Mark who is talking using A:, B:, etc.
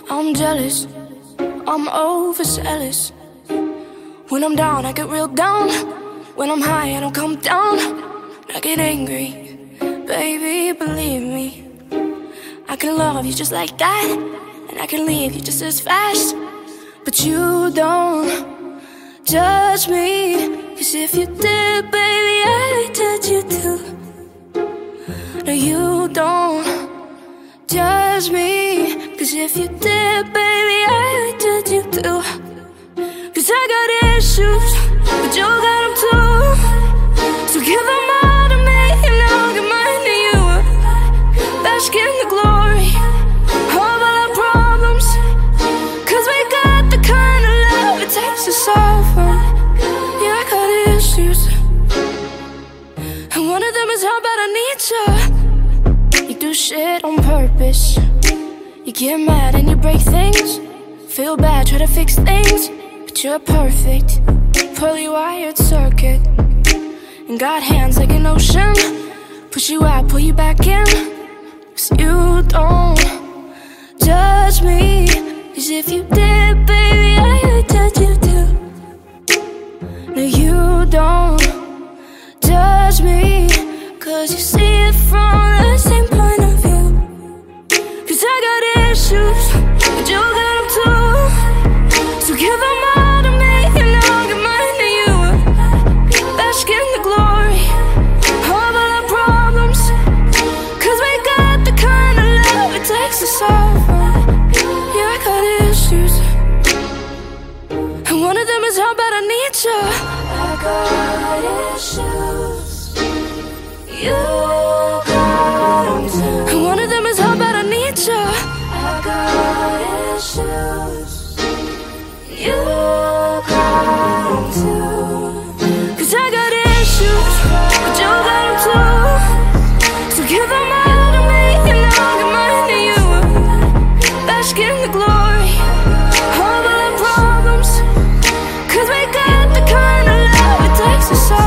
A: I'm jealous, I'm overzealous. When I'm down, I get real down. When I'm high, I don't come down. I get angry, baby, believe me. I can love you just like that, and I can leave you just as fast. But you don't judge me, 'cause if you did, baby, I'd judge you too. No, you don't judge me, 'cause if you did, baby, I'd judge you too. 'Cause I got issues, but you got them too. So give them all to me, and I'll give mine to you. Bask in the glory of all our problems, 'cause we got the kind of love it takes to solve them. Yeah, I got issues, and one of them is how bad I need you. You do shit on purpose. You get mad and you break things. Feel bad, try to fix things, but you're perfect, poorly wired circuit. And got hands like an ocean. Push you out, pull you back in. 'Cause you don't judge me, 'cause if you did, baby, I'd judge you too. No, you don't judge me, 'cause you see it from the same point of view. 'Cause I got issues, but you got them too. So give them all to me, and I'll give mine to you. Bask in the glory of all our problems, 'cause we got the kind of love it takes to solve them. Yeah, I got issues, and one of them is how bad I need you. I got issues, you got them too. And one of them is how bad I need you. I got issues, you got them too. 'Cause I got issues, but you got them too. So give them all to me, and I'll give mine to you. Bask in the glory of all our problems, 'cause we got the kind of love it takes to solve.